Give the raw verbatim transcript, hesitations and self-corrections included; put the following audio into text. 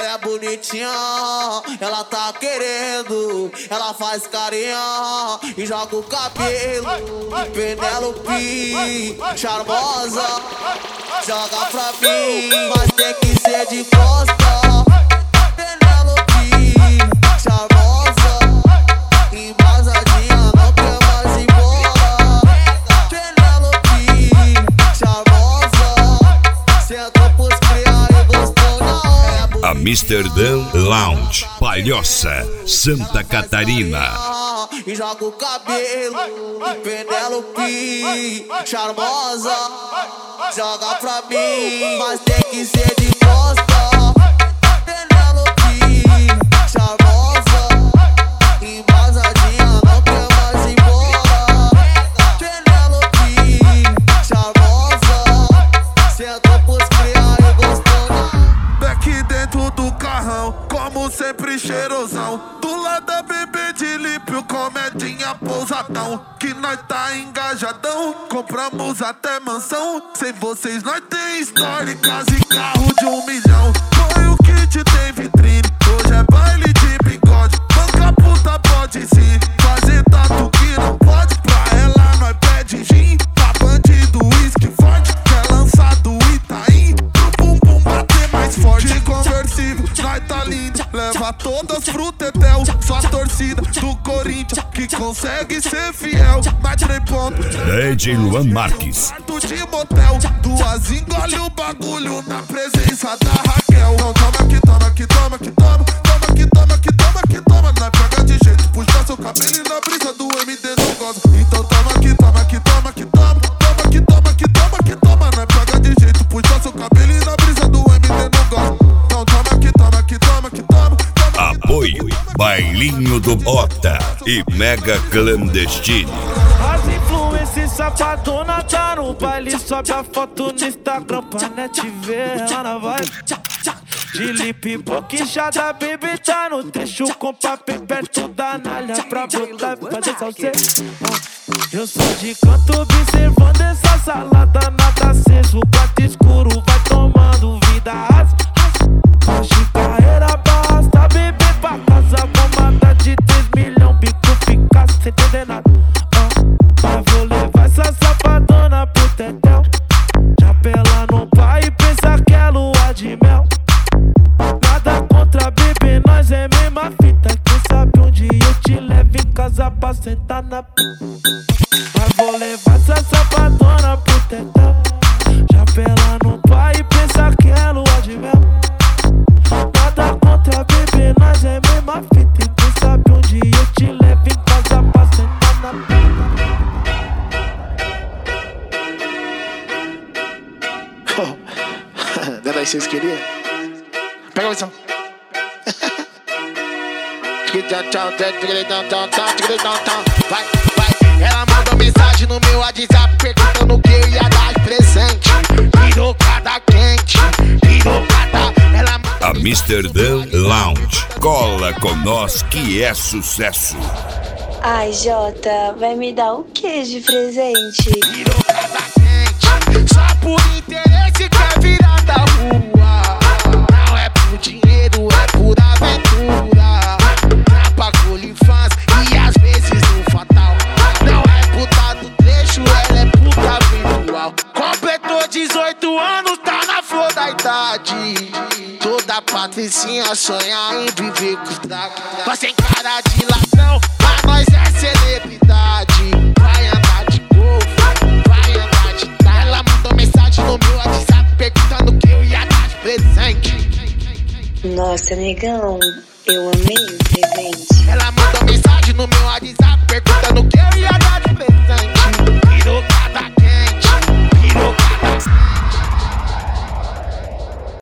é bonitinha, ela tá querendo, ela faz carinha e joga o cabelo. Penélope, charmosa, joga pra mim, mas tem que ser de costa. Penélope, charmosa, embasadinha, não quer mais ir embora. Penélope, charmosa, sentou pros criar e gostou na hora. Amsterdã Lounge, Palhoça, Santa Catarina. E joga o cabelo, Penélope, charmosa, joga pra mim, mas tem que ser de costa. Penélope, charmosa, embasadinha, não quer mais ir embora. Penélope, charmosa, sentou pros criar e gostou na... Aqui dentro do carrão, como sempre cheirosão, do lado da bebê de lípio, comedinha pousadão, que nós tá engajadão, compramos até mansão. Sem vocês nós tem história, casa e carro de um milhão. Foi o kit, tem vitrine, hoje é baile de bigode. Banca puta pode sim, fazer tatu que não pode. Pra ela nós pede gin, pra bandido uísque forte, quer lançar do Itaim, pro bumbum bater mais forte. De conversível, nós tá lindo, leva todas pro tetel. Só a torcida do Corinthians que consegue ser fiel. Mais três pontos, D J Luan Marques. quarto de motel, duas engole o bagulho na presença da Raquel. Então toma que toma, que toma, que toma, toma que toma, que toma, que toma. Nós pega de jeito, puxa seu cabelo e na brisa do M D não goza. Então toma que toma, que toma, que toma, toma que toma, que toma, que toma. Nós pega de jeito, puxa seu cabelo e na brisa do M D não goza. Então toma que toma, que toma, que toma. Apoio Bailinho do Bota e Mega Clandestino. As influências safadona tá no baile, sobe a foto no Instagram pra net ver ela na vibe. De lip boquinchada, baby tá no trecho com papo perto da nalha pra botar e fazer salseiro. Eu sou de canto observando essa salada, nada aceso, quarto escuro vai tomando vida asa. Hoje carreira basta, bebê pra casa, bomada de três milhão, bico fica sem entender nada. Mas vou levar essa safadona pro tetel, chapela no pai e pensa que é lua de mel. Nada contra bebê, nós é mesma fita, quem sabe um dia eu te levo em casa pra sentar na... Mas vou levar essa safadona pro tetel, chapela no pai e pensa que é lua de mel. Nada contra bebê, nós é mesma fita, e quem sabe um dia eu te levo em casa pra sentar na... Não era isso que vocês queriam? Pega a visão. Vai, vai. Ela mandou mensagem no meu WhatsApp perguntando o que eu ia dar de presente. Pirocada quente, pirocada. Ela Amsterdã Lounge, cola com nós que é sucesso. Ai, Jota, vai me dar o que de presente? pirocada quente, só por interesse quer virar da rua. Não é por dinheiro, é por aventura. Trapa colifãs e às vezes no fatal. Não é puta do trecho, ela é puta virtual. Completou dezoito anos, tá na flor da idade. Toda patricinha sonha em viver com os dragos. Nós tem cara de ladrão, mas nós é celebridade. Vai andar de golfe, vai andar de trás. Ela mandou mensagem no meu WhatsApp perguntando o que eu ia dar de presente. Nossa, negão, eu amei o presente. Ela mandou mensagem no meu WhatsApp perguntando o que eu ia dar.